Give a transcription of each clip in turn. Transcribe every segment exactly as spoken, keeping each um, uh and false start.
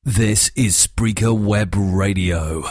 This is Spreaker Web Radio.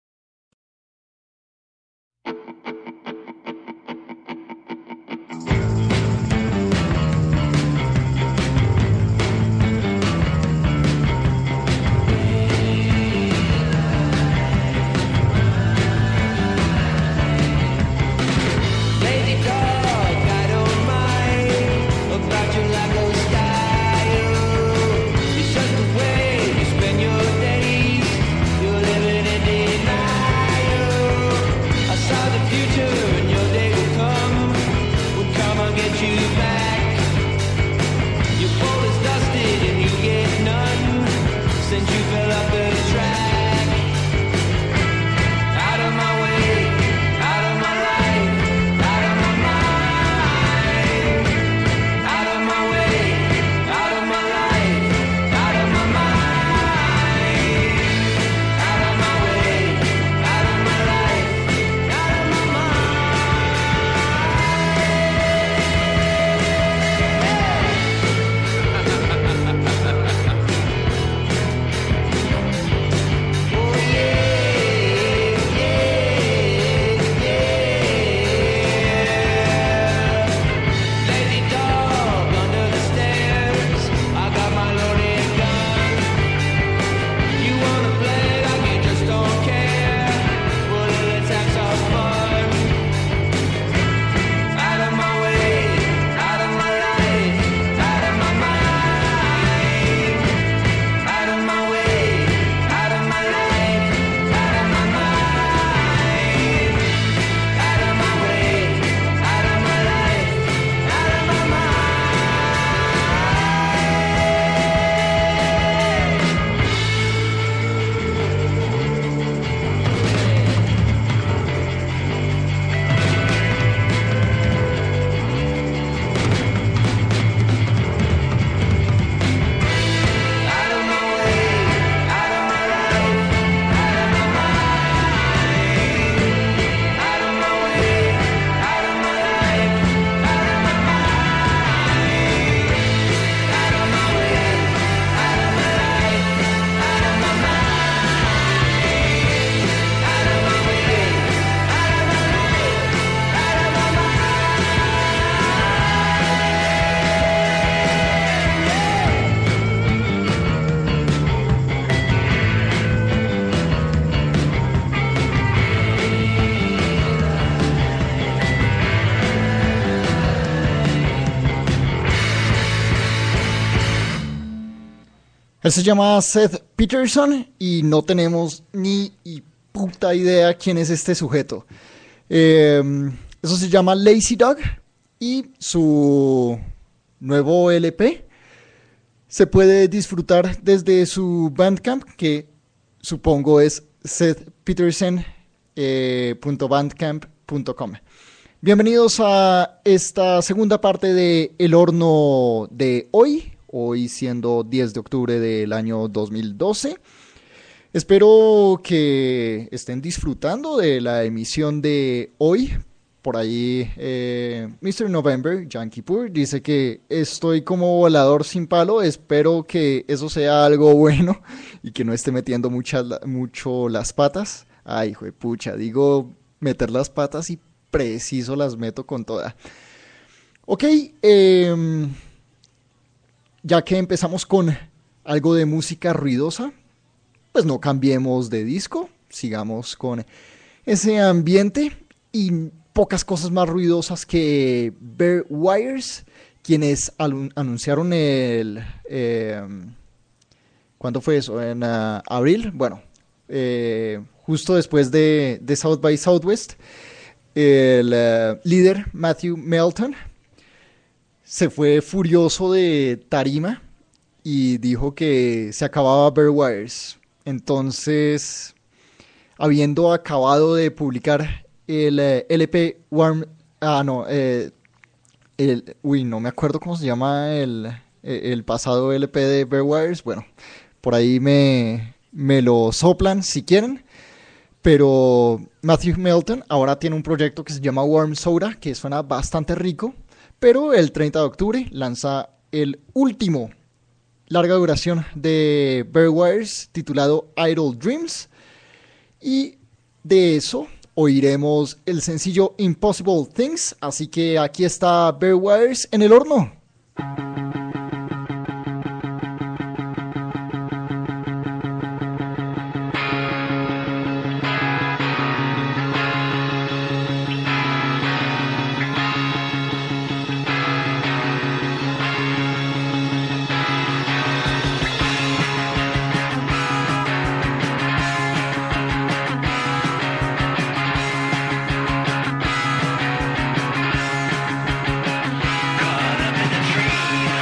Él se llama Seth Peterson y no tenemos ni puta idea quién es este sujeto. Eh, eso se llama Lazy Dog y su nuevo L P se puede disfrutar desde su Bandcamp, que supongo es seth peterson punto bandcamp punto com. Bienvenidos a esta segunda parte de El Horno de hoy. Hoy siendo diez de octubre del año dos mil doce. Espero que estén disfrutando de la emisión de hoy. Por ahí eh, mister November, Yankee Pur, dice que estoy como volador sin palo. Espero que eso sea algo bueno y que no esté metiendo muchas, mucho las patas. Ay, hijo de pucha, digo meter las patas y preciso las meto con toda. Ok, eh... ya que empezamos con algo de música ruidosa, pues no cambiemos de disco, sigamos con ese ambiente y pocas cosas más ruidosas que Bare Wires, quienes anunciaron el... Eh, ¿cuándo fue eso? ¿En uh, abril? Bueno, eh, justo después de, de South by Southwest, el uh, líder Matthew Melton se fue furioso de tarima y dijo que se acababa Bare Wires. Entonces, habiendo acabado de publicar el eh, L P Warm... Ah, no, eh, el, uy, no me acuerdo cómo se llama el, el pasado L P de Bare Wires. Bueno, por ahí me, me lo soplan si quieren. Pero Matthew Melton ahora tiene un proyecto que se llama Warm Soda, que suena bastante rico. Pero el treinta de octubre lanza el último larga duración de Bearwires titulado Idle Dreams. Y de eso oiremos el sencillo Impossible Things. Así que aquí está Bearwires en el horno. Caught up in a tree.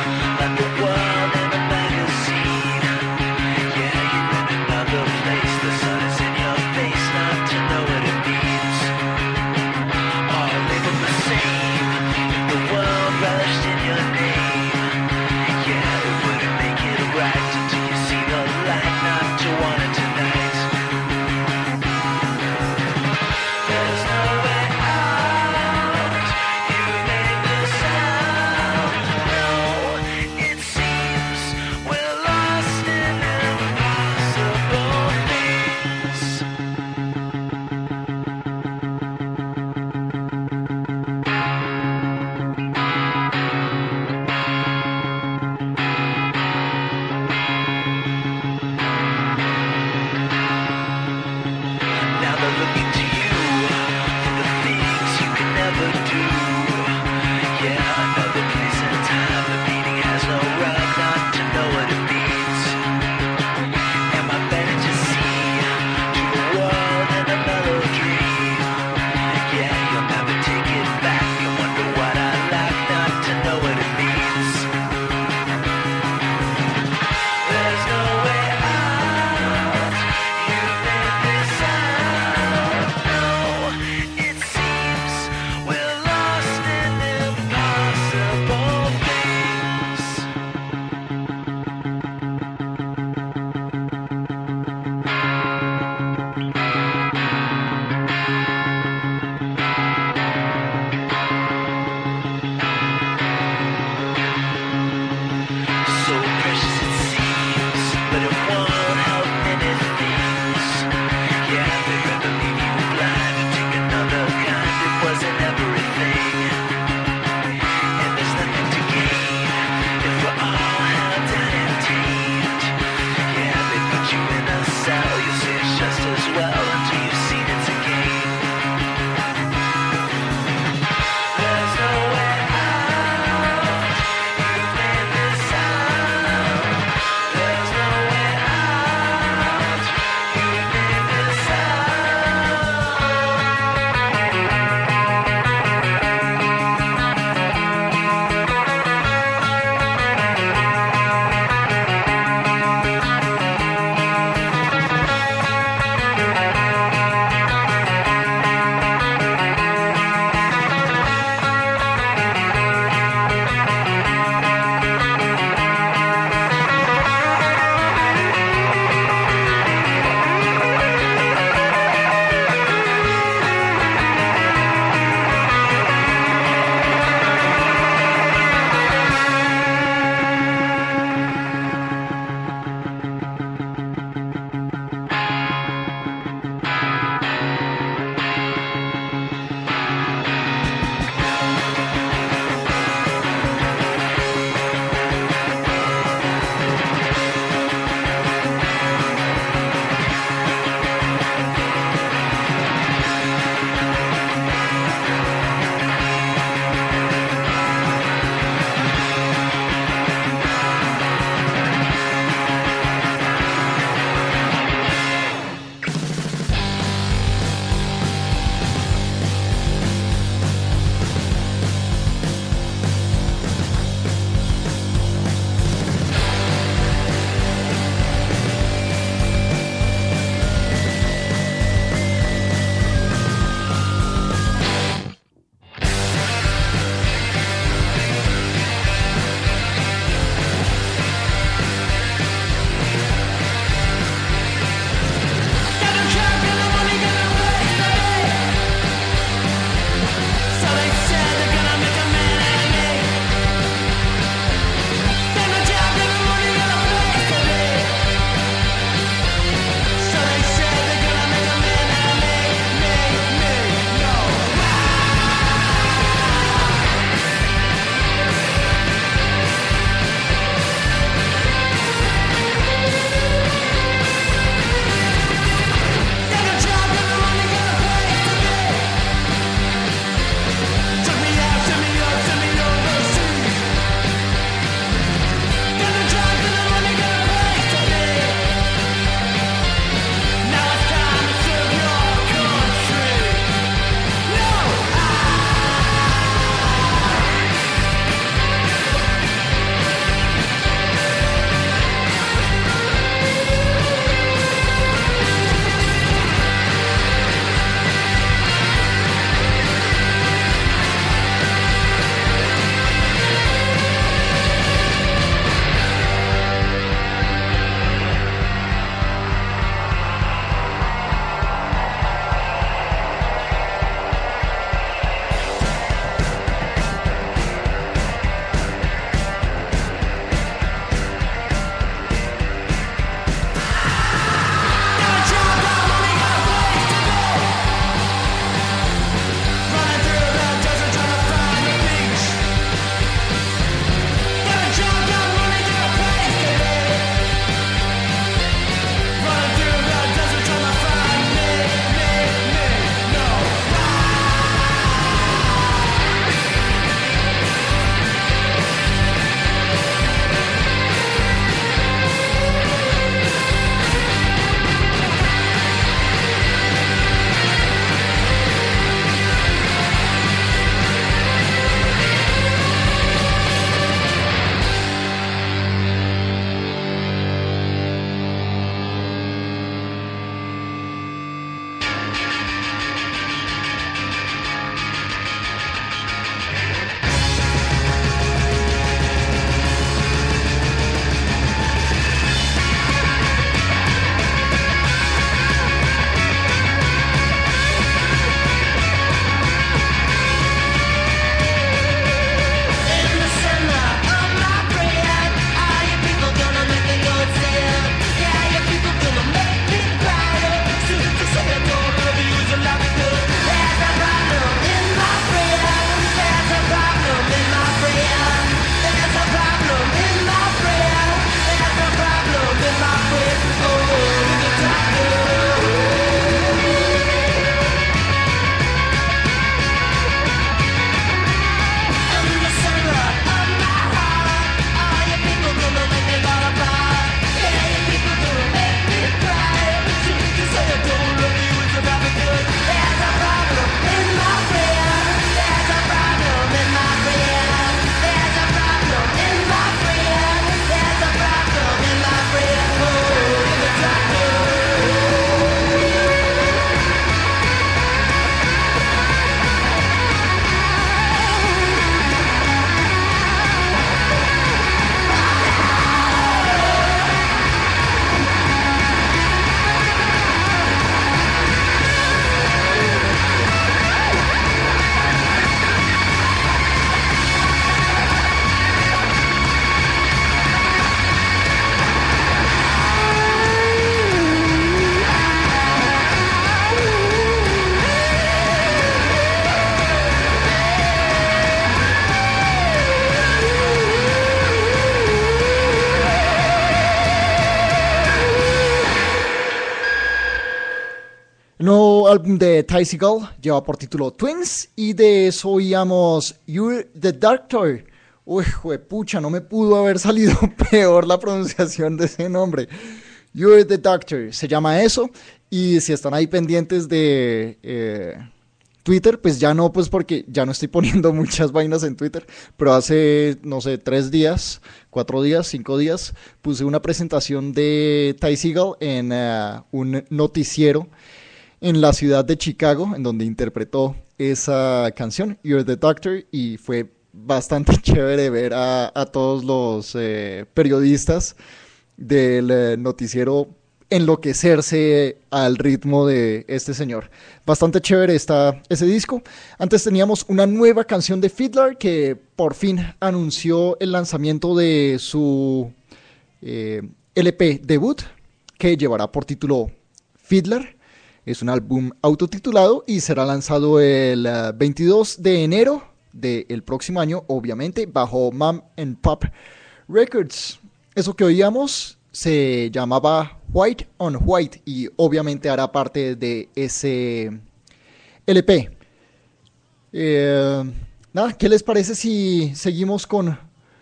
El nuevo álbum de Ty Segall lleva por título Twins y de eso oíamos You're the Doctor. Uy, juepucha, no me pudo haber salido peor la pronunciación de ese nombre. You're the Doctor, se llama eso. Y si están ahí pendientes de eh, Twitter, pues ya no, pues porque ya no estoy poniendo muchas vainas en Twitter, pero hace, no sé, tres días, cuatro días, cinco días, puse una presentación de Ty Segall en uh, un noticiero en la ciudad de Chicago, en donde interpretó esa canción, You're the Doctor, y fue bastante chévere ver a, a todos los eh, periodistas del eh, noticiero enloquecerse al ritmo de este señor. Bastante chévere está ese disco. Antes teníamos una nueva canción de Fiddler que por fin anunció el lanzamiento de su eh, L P debut, que llevará por título Fiddler. Es un álbum autotitulado y será lanzado el uh, veintidós de enero del próximo año, obviamente, bajo Mom and Pop Records. Eso que oíamos se llamaba White on White y obviamente hará parte de ese L P. Eh, nada, ¿qué les parece si seguimos con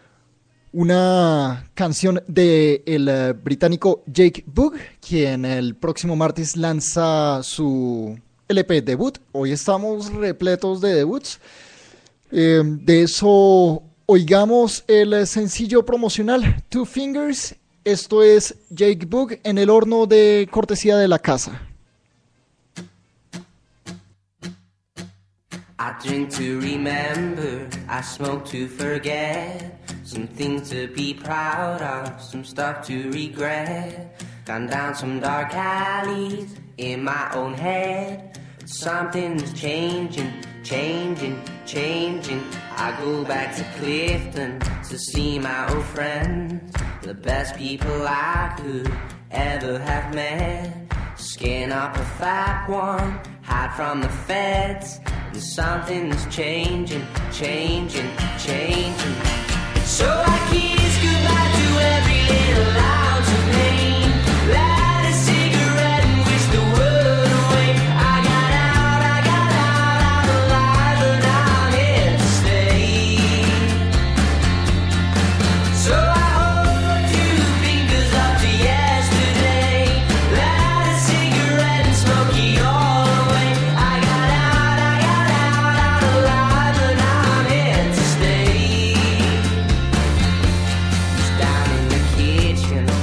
una canción del de británico Jake Bugg, quien el próximo martes lanza su L P debut? Hoy estamos repletos de debuts. Eh, de eso oigamos el sencillo promocional Two Fingers. Esto es Jake Bugg en el horno de cortesía de la casa. I drink to remember, I smoke to forget. Some things to be proud of, some stuff to regret. Gone down some dark alleys in my own head. Something's changing, changing, changing. I go back to Clifton to see my old friends. The best people I could ever have met. Skin up a fat one, hide from the feds. And something's changing, changing, changing. So I kiss goodbye to every little ounce of pain. Light a cigarette and wish the world away. I got out, I got out, I'm alive and I'm here to stay. So I hold two fingers up to yesterday. Light a cigarette and smoke it all away. I got out, I got out, I'm alive and I'm here to stay. Down in the kitchen,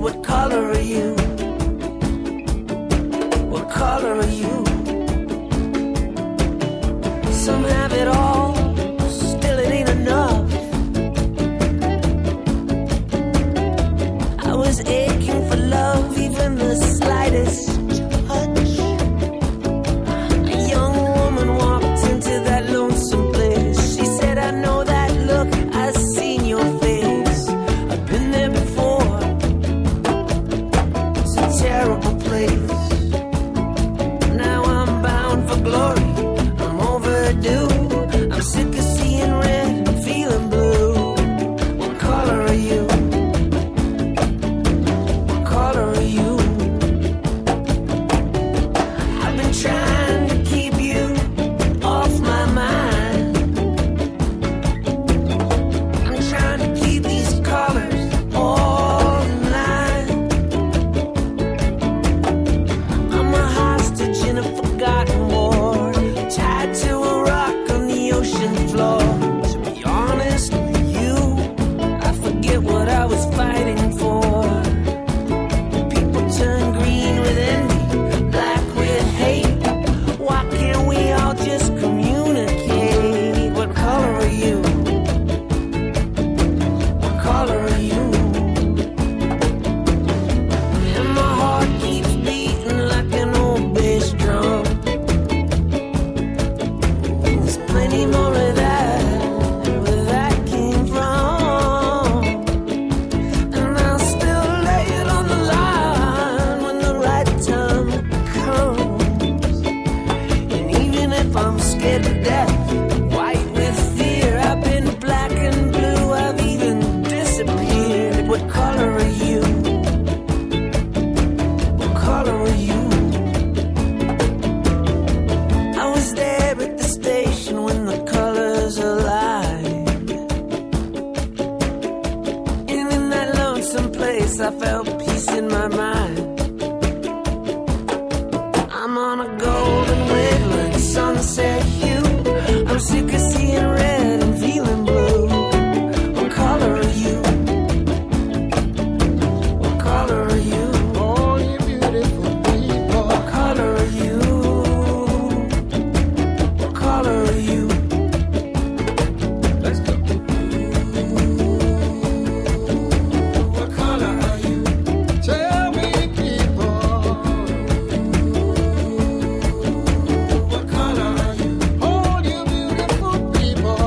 What color are you? What color are you? Some have it all, still it ain't enough. I was aching for love, even the slightest touch. A young woman walked into that lonesome place. She said, I know that look, I've seen your face. I've been there before. It's a terrible place. Now I'm bound for glory. I'm overdue. I'm sick of seeing red and feeling blue. What color are you? What color are you? I've been trying to keep you off my mind. I'm trying to keep these colors all in line. I'm a hostage in a forgotten war, tied to a rock on the ocean floor. To be honest with you, I forget what I was fighting for. People turn green with envy, black with hate. Why can't we all just communicate? What color are you? What color are you? And my heart keeps beating like an old bass drum. There's plenty more of that, where that came from. And I'll still lay it on the line when the right time comes. And even if I'm scared to death, white with fear, I've been black and blue, I've even disappeared. What color are you? What color are you? I was there at the station when the colors aligned. And in that lonesome place I felt peace in my mind. I'm on a golden wavelength, sunset hue. I'm sick of seeing red and feeling blue. What color are you? What color are you? Oh, you beautiful people. What color are you? What color are you? Let's go. What color are you? Tell me, people. What color are you? Oh, you beautiful people.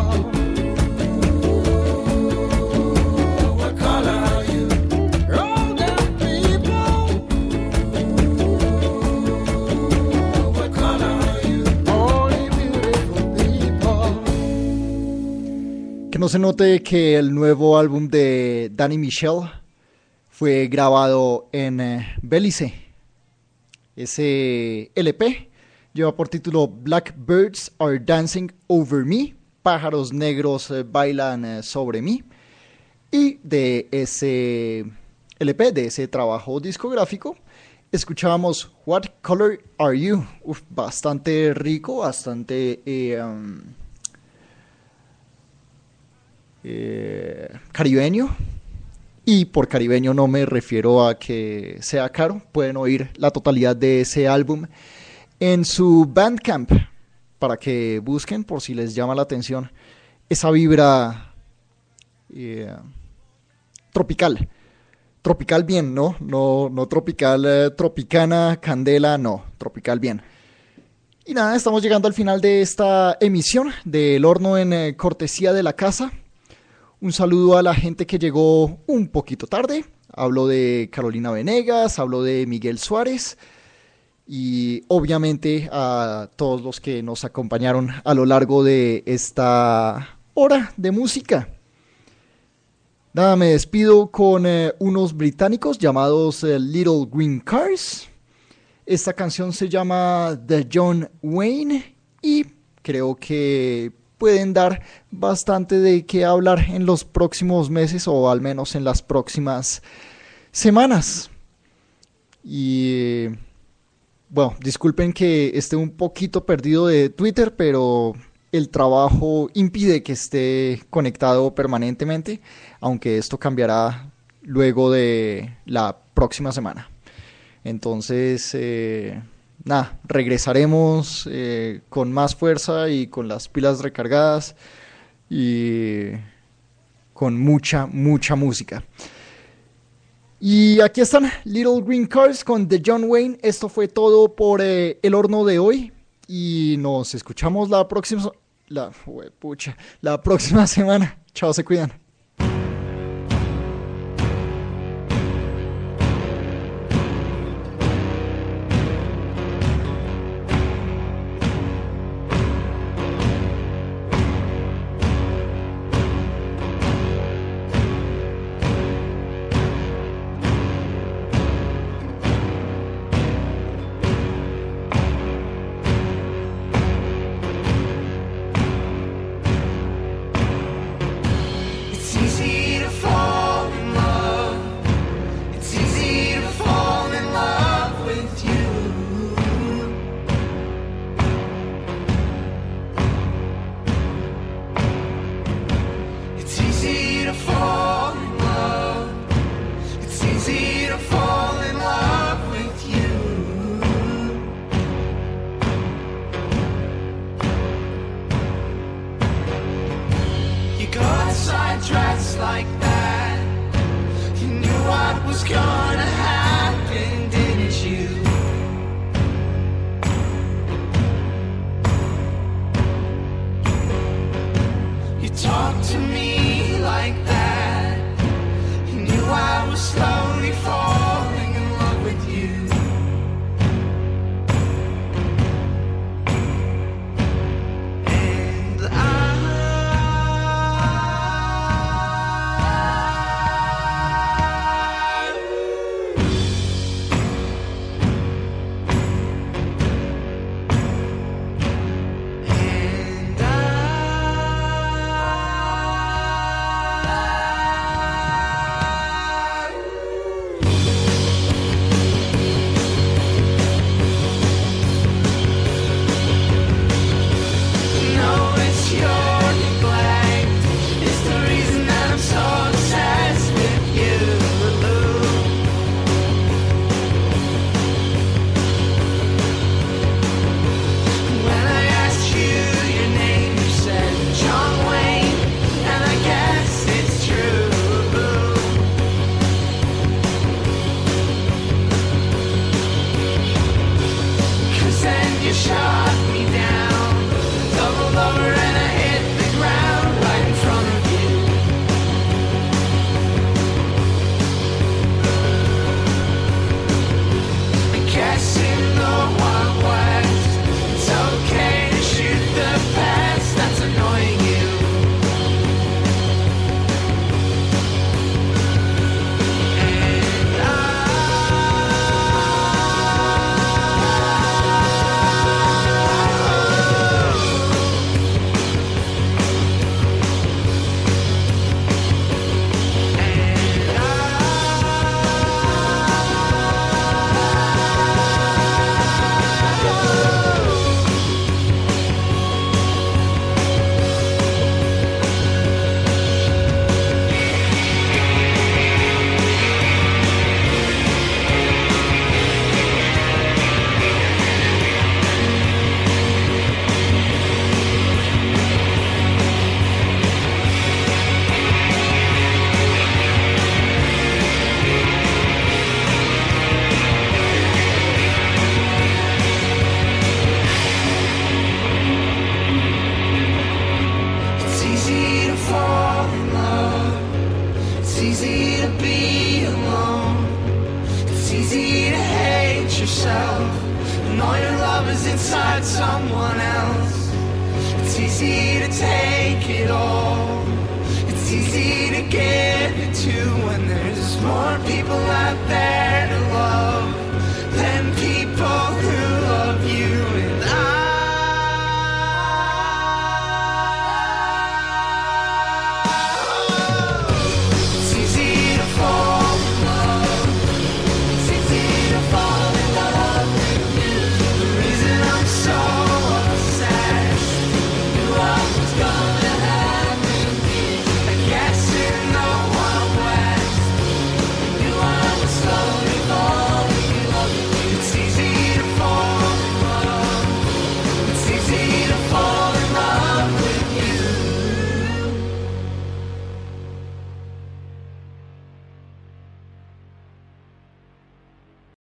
What color are you? Golden people. What color are you? Oh, you beautiful people. Que no se note que el nuevo álbum de Danny Michel fue grabado en eh, Belice. Ese L P lleva por título Blackbirds Are Dancing Over Me, pájaros negros eh, bailan eh, sobre mí. Y de ese L P, de ese trabajo discográfico, escuchábamos What Color Are You. Uf, bastante rico, bastante eh, um, eh, caribeño. Y por caribeño no me refiero a que sea caro. Pueden oír la totalidad de ese álbum en su Bandcamp para que busquen por si les llama la atención esa vibra eh, tropical. Tropical bien, ¿no? No, no tropical, eh, tropicana, candela, no. Tropical bien. Y nada, estamos llegando al final de esta emisión del Horno en eh, cortesía de la casa. Un saludo a la gente que llegó un poquito tarde. Hablo de Carolina Venegas, hablo de Miguel Suárez y obviamente a todos los que nos acompañaron a lo largo de esta hora de música. Nada, me despido con eh, unos británicos llamados eh, Little Green Cars. Esta canción se llama The John Wayne y creo que pueden dar bastante de qué hablar en los próximos meses o al menos en las próximas semanas. Y bueno, disculpen que esté un poquito perdido de Twitter, pero el trabajo impide que esté conectado permanentemente, aunque esto cambiará luego de la próxima semana. Entonces, eh, nada, regresaremos eh, con más fuerza y con las pilas recargadas y con mucha, mucha música. Y aquí están Little Green Cars con The John Wayne. Esto fue todo por eh, El Horno de hoy y nos escuchamos la próxima, la, pucha, la próxima semana. Chao, se cuidan. inside someone else. It's easy to take it all. It's easy to give it to when there's more people out there.